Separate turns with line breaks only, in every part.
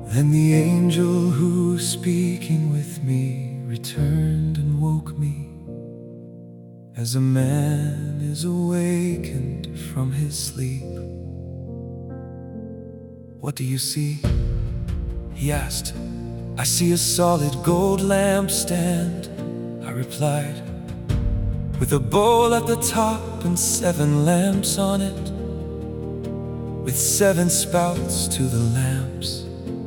Then the angel who was speaking with me returned and woke me, as a man is awakened from his sleep. "What do you see?" he asked. "I see a solid gold lampstand," I replied, "with a bowl at the top and 7 lamps on it, with 7 spouts to the lamps.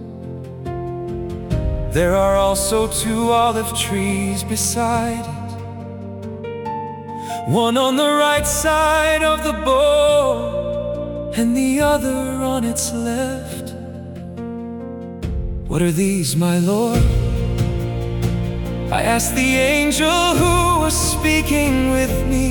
There are also 2 olive trees beside it, one on the right side of the bowl and the other on its left. What are these, my Lord?" I asked the angel who was speaking with me.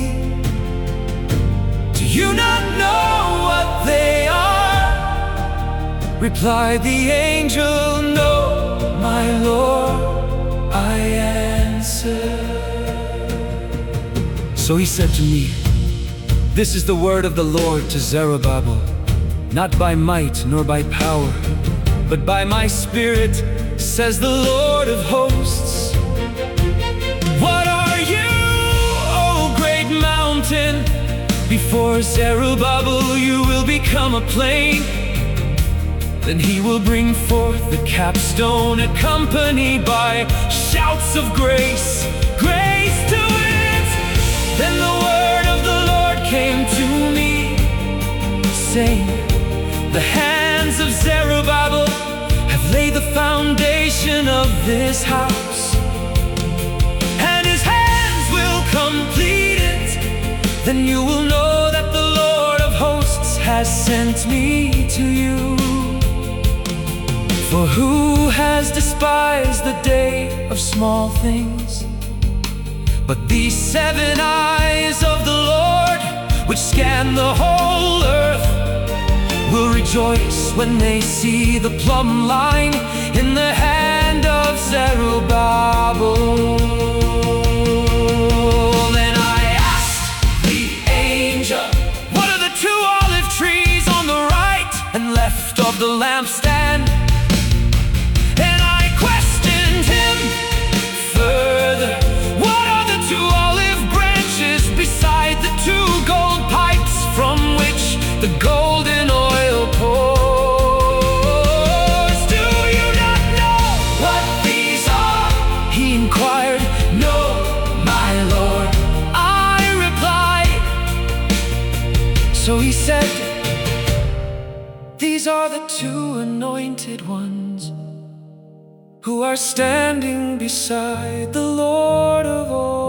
"Do you not know what they are?" Replied the angel, "No, my Lord," I answered. So he said to me, "This is the word of the Lord to Zerubbabel, not by might nor by power, but by my Spirit, says the Lord of hosts. What are you, O great mountain? Before Zerubbabel you will become a plain. Then he will bring forth the capstone, accompanied by shouts of grace, grace to it." Then the word of the Lord came to me, saying, "The hands of Zerubbabel have laid the foundation of this house, and his hands will complete it. Then you will know that the Lord of hosts has sent me to you. For who has despised the day of small things? But these 7 eyes of the Lord, which scan the whole earth, will rejoice when they see the plumb line in the hand of Zerubbabel." Then I asked the angel, "What are the 2 olive trees on the right and left of the lampstand?" And I questioned him further, "What are the 2 olive branches beside the 2 gold pipes from which the golden oil pours? Do you not know what these are?" he inquired. "No, my Lord," I replied. So he said, "These are the 2 anointed ones who are standing beside the Lord of all."